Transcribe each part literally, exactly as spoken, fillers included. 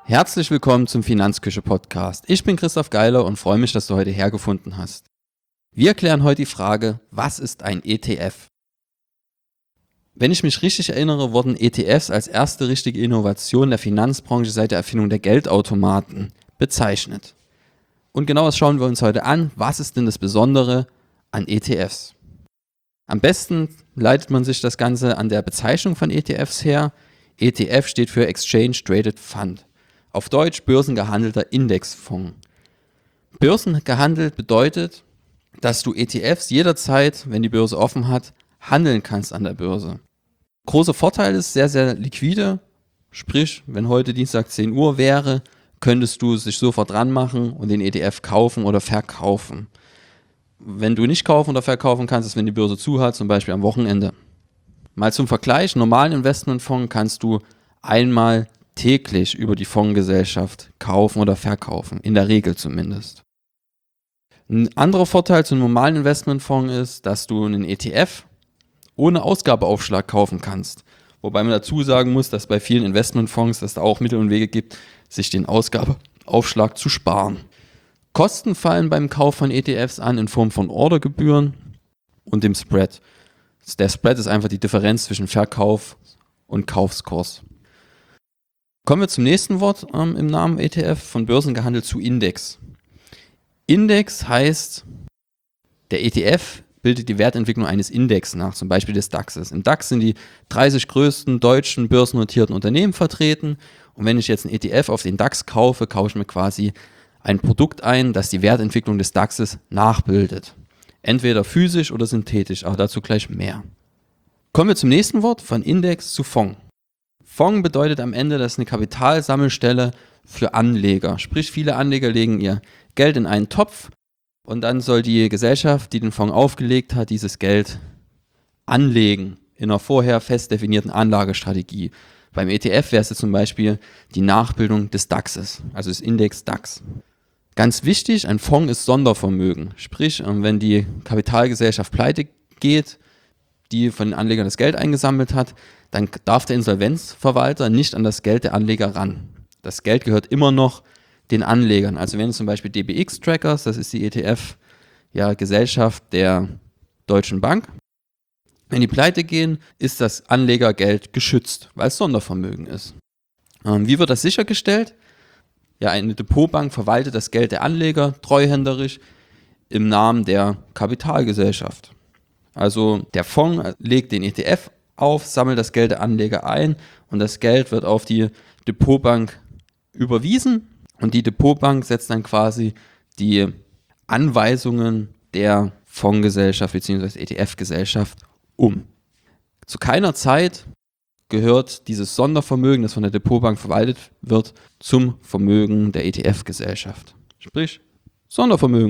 Herzlich willkommen zum Finanzküche-Podcast. Ich bin Christoph Geiler und freue mich, dass du heute hergefunden hast. Wir klären heute die Frage, was ist ein E T F? Wenn ich mich richtig erinnere, wurden E T Fs als erste richtige Innovation der Finanzbranche seit der Erfindung der Geldautomaten bezeichnet. Und genau das schauen wir uns heute an. Was ist denn das Besondere an E T Fs? Am besten leitet man sich das Ganze an der Bezeichnung von E T Fs her. E T F steht für Exchange Traded Fund. Auf Deutsch börsengehandelter Indexfonds. Börsengehandelt bedeutet, dass du E T Fs jederzeit, wenn die Börse offen hat, handeln kannst an der Börse. Großer Vorteil ist sehr, sehr liquide. Sprich, wenn heute Dienstag zehn Uhr wäre, könntest du sich sofort dran machen und den E T F kaufen oder verkaufen. Wenn du nicht kaufen oder verkaufen kannst, ist, wenn die Börse zu hat, zum Beispiel am Wochenende. Mal zum Vergleich, einen normalen Investmentfonds kannst du einmal täglich über die Fondsgesellschaft kaufen oder verkaufen, in der Regel zumindest. Ein anderer Vorteil zum normalen Investmentfonds ist, dass du einen E T F ohne Ausgabeaufschlag kaufen kannst. Wobei man dazu sagen muss, dass bei vielen Investmentfonds es da auch Mittel und Wege gibt, sich den Ausgabeaufschlag zu sparen. Kosten fallen beim Kauf von E T Fs an in Form von Ordergebühren und dem Spread. Der Spread ist einfach die Differenz zwischen Verkauf und Kaufskurs. Kommen wir zum nächsten Wort ähm, im Namen E T F, von Börsen gehandelt zu Index. Index heißt, der E T F bildet die Wertentwicklung eines Index nach, zum Beispiel des DAXes. Im DAX sind die dreißig größten deutschen börsennotierten Unternehmen vertreten. Und wenn ich jetzt einen E T F auf den DAX kaufe, kaufe ich mir quasi ein Produkt ein, das die Wertentwicklung des DAXes nachbildet. Entweder physisch oder synthetisch, aber dazu gleich mehr. Kommen wir zum nächsten Wort, von Index zu Fonds. Fonds bedeutet am Ende, das ist eine Kapitalsammelstelle für Anleger. Sprich, viele Anleger legen ihr Geld in einen Topf und dann soll die Gesellschaft, die den Fonds aufgelegt hat, dieses Geld anlegen in einer vorher fest definierten Anlagestrategie. Beim E T F wäre es zum Beispiel die Nachbildung des DAXes, also des Index DAX. Ganz wichtig, ein Fonds ist Sondervermögen. Sprich, wenn die Kapitalgesellschaft pleite geht, die von den Anlegern das Geld eingesammelt hat, dann darf der Insolvenzverwalter nicht an das Geld der Anleger ran. Das Geld gehört immer noch den Anlegern. Also wenn zum Beispiel D B X Trackers, das ist die E T F-Gesellschaft ja, der Deutschen Bank, wenn die pleite gehen, ist das Anlegergeld geschützt, weil es Sondervermögen ist. Ähm, wie wird das sichergestellt? Ja, eine Depotbank verwaltet das Geld der Anleger treuhänderisch im Namen der Kapitalgesellschaft. Also der Fonds legt den E T F auf, sammelt das Geld der Anleger ein und das Geld wird auf die Depotbank überwiesen und die Depotbank setzt dann quasi die Anweisungen der Fondsgesellschaft bzw. E T F-Gesellschaft um. Zu keiner Zeit gehört dieses Sondervermögen, das von der Depotbank verwaltet wird, zum Vermögen der E T F-Gesellschaft. Sprich, Sondervermögen.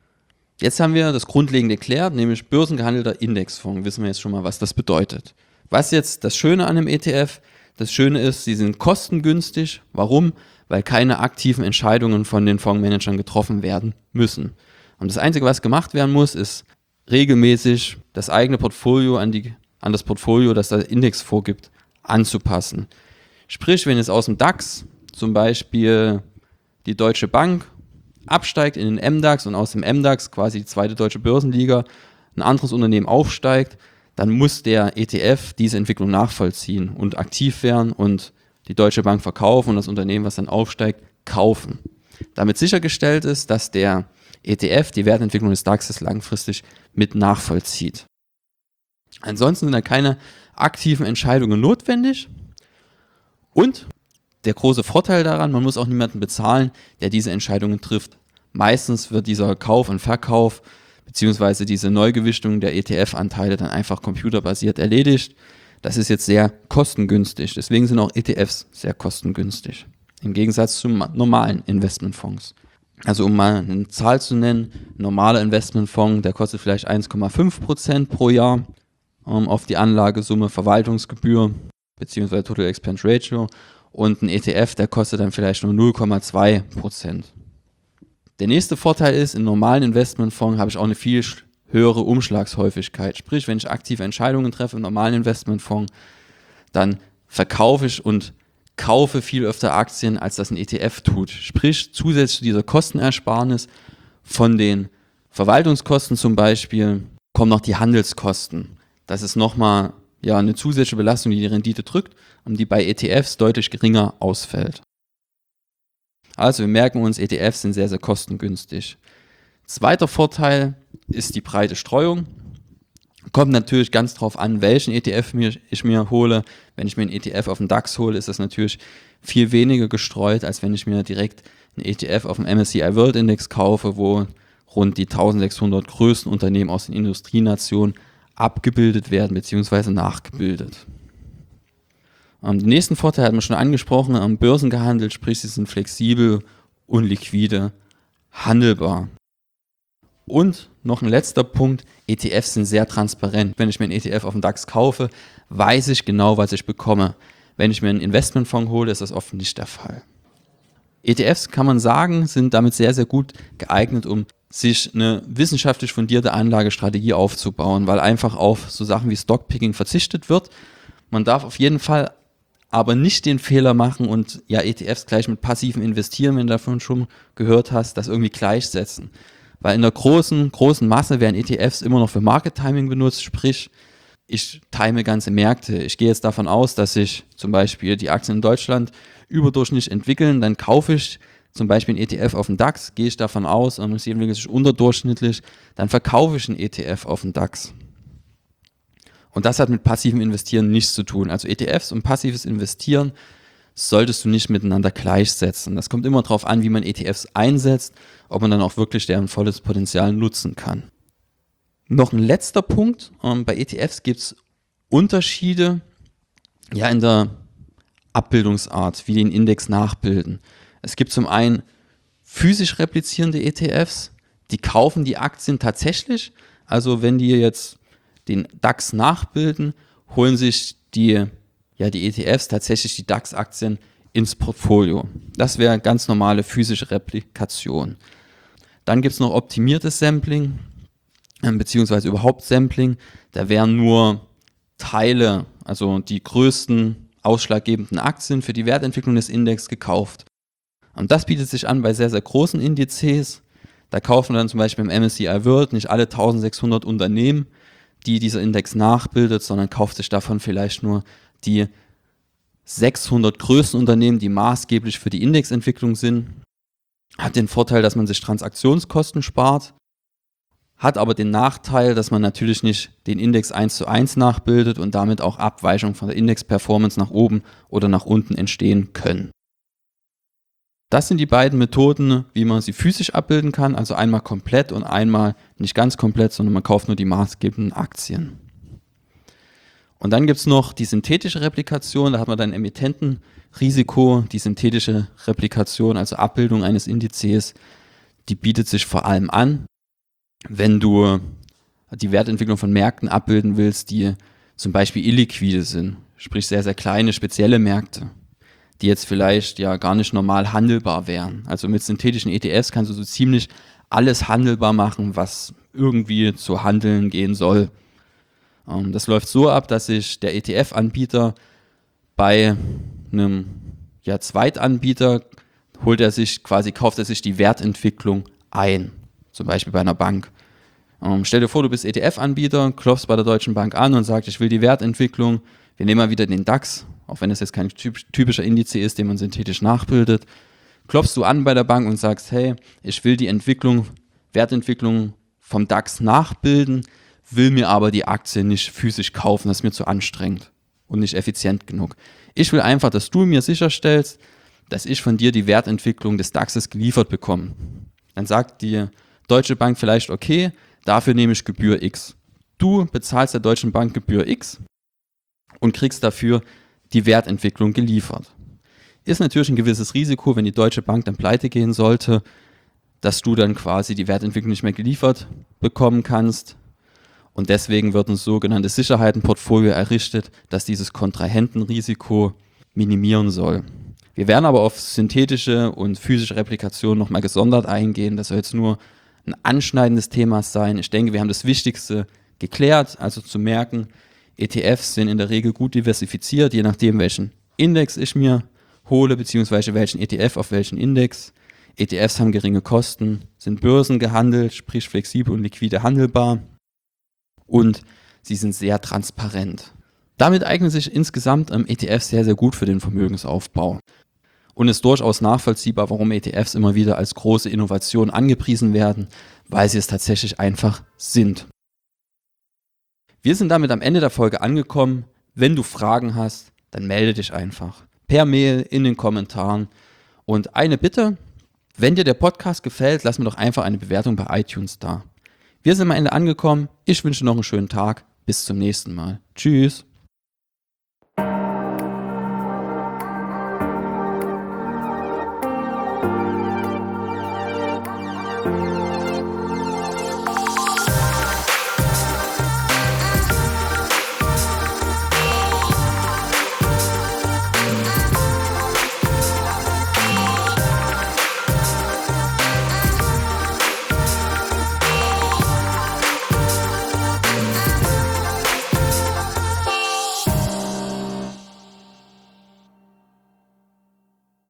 Jetzt haben wir das Grundlegende geklärt, nämlich börsengehandelter Indexfonds. Wissen wir jetzt schon mal, was das bedeutet. Was jetzt das Schöne an einem E T F? Das Schöne ist, sie sind kostengünstig. Warum? Weil keine aktiven Entscheidungen von den Fondsmanagern getroffen werden müssen. Und das Einzige, was gemacht werden muss, ist regelmäßig das eigene Portfolio an, die, an das Portfolio, das der Index vorgibt, anzupassen. Sprich, wenn jetzt aus dem DAX zum Beispiel die Deutsche Bank absteigt in den M DAX und aus dem M DAX quasi die zweite deutsche Börsenliga ein anderes Unternehmen aufsteigt, dann muss der E T F diese Entwicklung nachvollziehen und aktiv werden und die Deutsche Bank verkaufen und das Unternehmen, was dann aufsteigt, kaufen. Damit sichergestellt ist, dass der E T F die Wertentwicklung des DAXes langfristig mit nachvollzieht. Ansonsten sind da keine aktiven Entscheidungen notwendig und der große Vorteil daran, man muss auch niemanden bezahlen, der diese Entscheidungen trifft. Meistens wird dieser Kauf und Verkauf beziehungsweise diese Neugewichtung der E T F-Anteile dann einfach computerbasiert erledigt. Das ist jetzt sehr kostengünstig. Deswegen sind auch E T Fs sehr kostengünstig. Im Gegensatz zu normalen Investmentfonds. Also um mal eine Zahl zu nennen, ein normaler Investmentfonds, der kostet vielleicht eins Komma fünf Prozent pro Jahr um, auf die Anlagesumme, Verwaltungsgebühr beziehungsweise Total Expense Ratio. Und ein E T F, der kostet dann vielleicht nur null Komma zwei Prozent. Der nächste Vorteil ist, in normalen Investmentfonds habe ich auch eine viel höhere Umschlagshäufigkeit. Sprich, wenn ich aktive Entscheidungen treffe im normalen Investmentfonds, dann verkaufe ich und kaufe viel öfter Aktien, als das ein E T F tut. Sprich, zusätzlich zu dieser Kostenersparnis von den Verwaltungskosten zum Beispiel kommen noch die Handelskosten. Das ist nochmal ja, eine zusätzliche Belastung, die die Rendite drückt und die bei E T Fs deutlich geringer ausfällt. Also wir merken uns, E T Fs sind sehr, sehr kostengünstig. Zweiter Vorteil ist die breite Streuung. Kommt natürlich ganz drauf an, welchen E T F mir, ich mir hole. Wenn ich mir einen E T F auf den DAX hole, ist das natürlich viel weniger gestreut, als wenn ich mir direkt einen E T F auf dem M S C I World Index kaufe, wo rund die eintausendsechshundert größten Unternehmen aus den Industrienationen abgebildet werden bzw. nachgebildet. Ähm, den nächsten Vorteil hat man schon angesprochen, am Börsen gehandelt, sprich sie sind flexibel und liquide handelbar. Und noch ein letzter Punkt, E T Fs sind sehr transparent. Wenn ich mir einen E T F auf dem DAX kaufe, weiß ich genau, was ich bekomme. Wenn ich mir einen Investmentfonds hole, ist das oft nicht der Fall. E T Fs, kann man sagen, sind damit sehr, sehr gut geeignet, um sich eine wissenschaftlich fundierte Anlagestrategie aufzubauen, weil einfach auf so Sachen wie Stockpicking verzichtet wird. Man darf auf jeden Fall aber nicht den Fehler machen und ja E T Fs gleich mit passivem Investieren, wenn du davon schon gehört hast, das irgendwie gleichsetzen. Weil in der großen, großen Masse werden E T Fs immer noch für Market Timing benutzt, sprich, ich time ganze Märkte. Ich gehe jetzt davon aus, dass sich zum Beispiel die Aktien in Deutschland überdurchschnittlich entwickeln, dann kaufe ich zum Beispiel einen E T F auf den DAX, gehe ich davon aus, und sie entwickelt sich unterdurchschnittlich, dann verkaufe ich einen E T F auf den DAX. Und das hat mit passivem Investieren nichts zu tun. Also E T Fs und passives Investieren solltest du nicht miteinander gleichsetzen. Das kommt immer darauf an, wie man E T Fs einsetzt, ob man dann auch wirklich deren volles Potenzial nutzen kann. Noch ein letzter Punkt, ähm, bei E T Fs gibt es Unterschiede ja, in der Abbildungsart, wie den Index nachbilden. Es gibt zum einen physisch replizierende E T Fs, die kaufen die Aktien tatsächlich, also wenn die jetzt den DAX nachbilden, holen sich die, ja, die E T Fs tatsächlich die DAX-Aktien ins Portfolio. Das wäre ganz normale physische Replikation. Dann gibt es noch optimiertes Sampling, äh, beziehungsweise überhaupt Sampling. Da wären nur Teile, also die größten ausschlaggebenden Aktien für die Wertentwicklung des Index gekauft. Und das bietet sich an bei sehr, sehr großen Indizes. Da kaufen dann zum Beispiel im M S C I World nicht alle eintausendsechshundert Unternehmen, die dieser Index nachbildet, sondern kauft sich davon vielleicht nur die sechshundert größten Unternehmen, die maßgeblich für die Indexentwicklung sind. Hat den Vorteil, dass man sich Transaktionskosten spart, hat aber den Nachteil, dass man natürlich nicht den Index eins zu eins nachbildet und damit auch Abweichungen von der Index-Performance nach oben oder nach unten entstehen können. Das sind die beiden Methoden, wie man sie physisch abbilden kann, also einmal komplett und einmal nicht ganz komplett, sondern man kauft nur die maßgebenden Aktien. Und dann gibt es noch die synthetische Replikation, da hat man dann Emittentenrisiko. Die synthetische Replikation, also Abbildung eines Indizes, die bietet sich vor allem an, wenn du die Wertentwicklung von Märkten abbilden willst, die zum Beispiel illiquide sind, sprich sehr, sehr kleine, spezielle Märkte, die jetzt vielleicht ja gar nicht normal handelbar wären. Also mit synthetischen E T Fs kannst du so ziemlich alles handelbar machen, was irgendwie zu handeln gehen soll. Ähm, das läuft so ab, dass sich der E T F-Anbieter bei einem ja, Zweitanbieter holt er sich quasi, kauft er sich die Wertentwicklung ein, zum Beispiel bei einer Bank. Ähm, stell dir vor, du bist E T F-Anbieter, klopfst bei der Deutschen Bank an und sagst, ich will die Wertentwicklung, wir nehmen mal wieder den DAX, auch wenn es jetzt kein typischer Indiz ist, den man synthetisch nachbildet, klopfst du an bei der Bank und sagst, hey, ich will die Entwicklung, Wertentwicklung vom DAX nachbilden, will mir aber die Aktie nicht physisch kaufen, das ist mir zu anstrengend und nicht effizient genug. Ich will einfach, dass du mir sicherstellst, dass ich von dir die Wertentwicklung des DAXes geliefert bekomme. Dann sagt die Deutsche Bank vielleicht, okay, dafür nehme ich Gebühr X. Du bezahlst der Deutschen Bank Gebühr X und kriegst dafür die Wertentwicklung geliefert. Ist natürlich ein gewisses Risiko, wenn die Deutsche Bank dann pleite gehen sollte, dass du dann quasi die Wertentwicklung nicht mehr geliefert bekommen kannst. Und deswegen wird ein sogenanntes Sicherheitenportfolio errichtet, das dieses Kontrahentenrisiko minimieren soll. Wir werden aber auf synthetische und physische Replikation nochmal gesondert eingehen. Das soll jetzt nur ein anschneidendes Thema sein. Ich denke, wir haben das Wichtigste geklärt, also zu merken, E T Fs sind in der Regel gut diversifiziert, je nachdem, welchen Index ich mir hole, beziehungsweise welchen E T F auf welchen Index. E T Fs haben geringe Kosten, sind börsengehandelt, sprich flexibel und liquide handelbar und sie sind sehr transparent. Damit eignen sich insgesamt ähm, E T Fs sehr, sehr gut für den Vermögensaufbau und ist durchaus nachvollziehbar, warum E T Fs immer wieder als große Innovation angepriesen werden, weil sie es tatsächlich einfach sind. Wir sind damit am Ende der Folge angekommen. Wenn du Fragen hast, dann melde dich einfach per Mail, in den Kommentaren. Und eine Bitte, wenn dir der Podcast gefällt, lass mir doch einfach eine Bewertung bei iTunes da. Wir sind am Ende angekommen. Ich wünsche noch einen schönen Tag. Bis zum nächsten Mal. Tschüss.